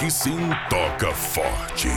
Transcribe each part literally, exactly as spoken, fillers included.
e sim toca forte.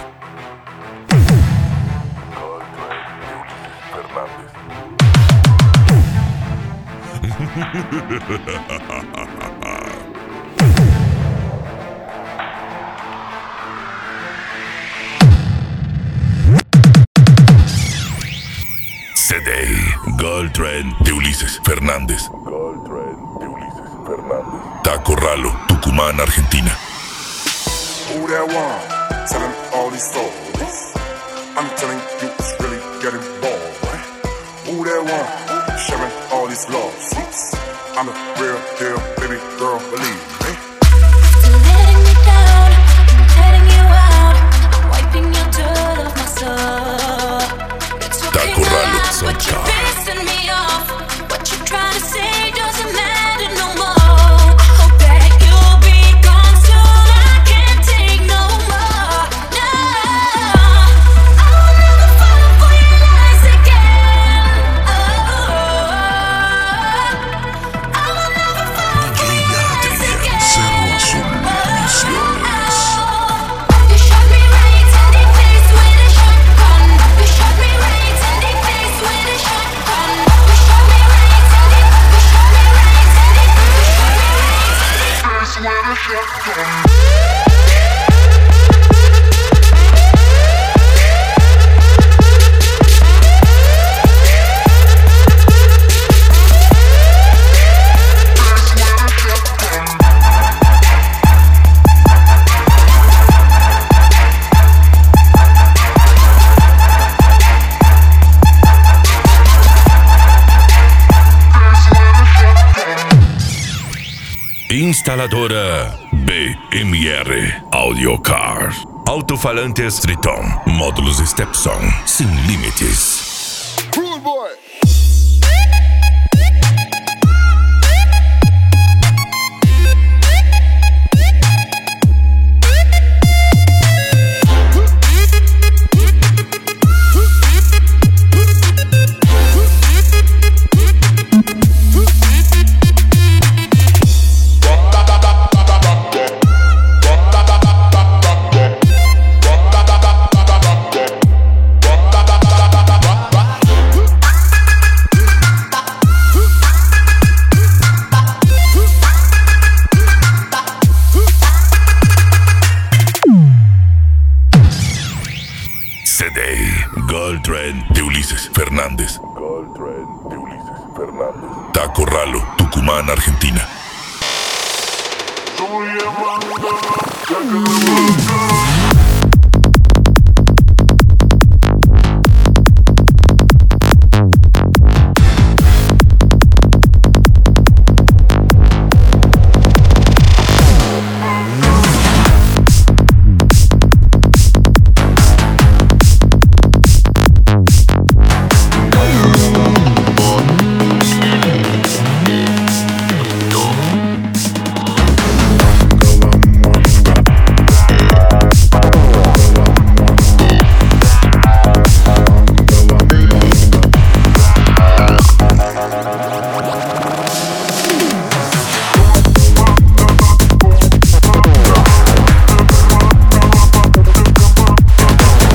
C D Gold Trend de Ulises Fernández. Gold Trend de Ulises Fernández. Taco Ralo, Tucumán, Argentina. Who that one? Telling all these stories. I'm telling you it's really getting boring. Who that one? Sharing all these love seats. I'm the real deal, baby girl, believe me. Still letting me down, I'm letting you out. I'm wiping your dirt off my soul. It's okay Taco Ralo, now, but you're Sunshine. pissing me off. What you're trying to say doesn't matter no more. I hope that you'll be gone soon. I can't take no more. No, I will never fall for your lies again. Oh, I will never fall for your lies again. Cerro Azul Misiones. You shot me right in the face with a shotgun. You shot me right in the face with a shotgun. You shot me right in the, you shot me right in the, you shot me right in the face with a shotgun. Instaladora B M R Audio Car. Alto-falantes Triton. Módulos Stepson. Sem limites. Cool boy. C D Gold Trend de Ulises Fernández. Gold Trend de Ulises Fernández. Taco Ralo, Tucumán, Argentina.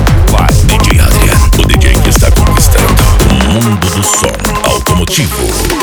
D J Adrian, o D J que está conquistando o mundo do som automotivo.